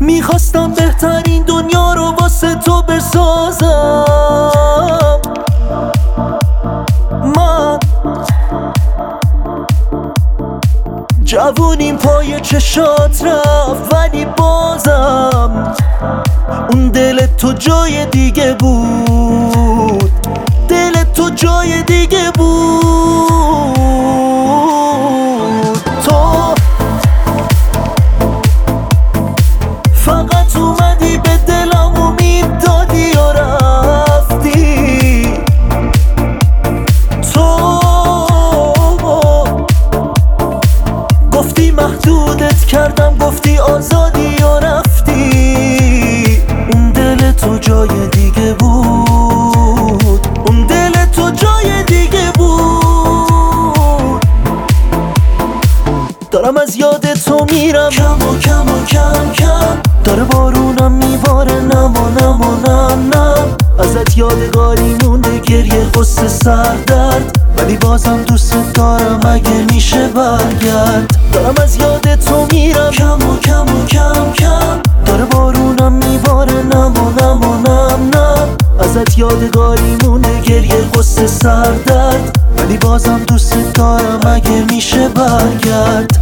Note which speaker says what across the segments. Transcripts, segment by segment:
Speaker 1: میخواستم بهترین دنیا رو واسه تو بسازم. من جوونیم پای چشات رفت، ولی بازم اون دل تو جای دیگه بود، دل تو جای دیگه بود. تو فقط اومدی به دلم امید دادی و رفتی. تو گفتی محدودت کردم، گفتی آزادی و رفتی. اون دل تو جای دیگه بود، اون دل تو جای دیگه بود. دارم از یاد تو میرم کم و کم و کم کم، داره بارونم میباره نم و نم و نم نم. ازت یادگاری مونده گریه غصه سردرد، ولی بازم دوست دارم اگه میشه برگرد. دارم از یاد تو میرم کم و کم و کم کم، داره بارونم میباره نم و نم و نم نم. ازت یادگاری مونده گریه غصه سردرد، ولی بازم دوست دارم اگه میشه برگرد.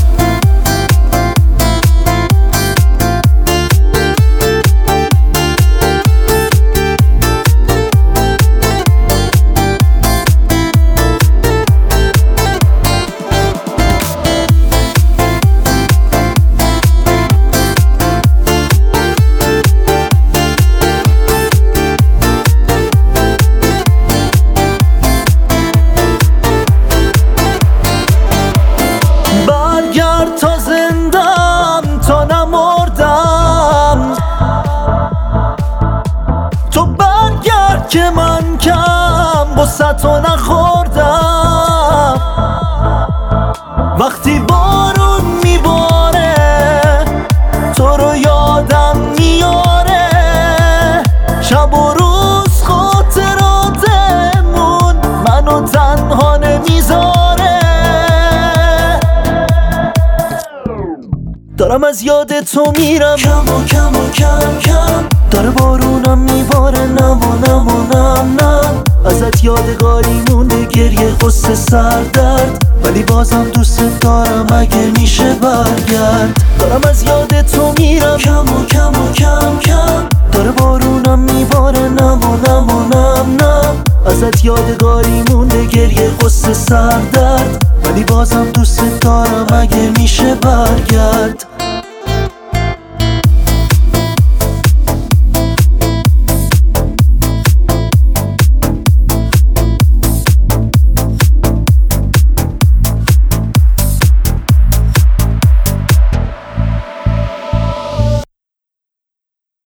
Speaker 1: تا زندم تا نمردم، تو برگرد که من کم بوسه تو نخوردم. وقتی بارون میباره تو رو یادم میاره، شب و روز خاطراتمون منو تنها نمیذاره. دارم از یاد تو میرم کم و کم و کم کم، داره بارونم میباره نم و نم و نم نم. ازت یادگاری مونده گریه غصه سردرد، ولی بازم دوست دارم اگه میشه برگرد. دارم از یاد تو میرم کم و کم و کم کم، داره بارونم میباره نم و نم و نم نم. ازت یادگاری مونده گریه غصه سردرد، ولی بازم دوست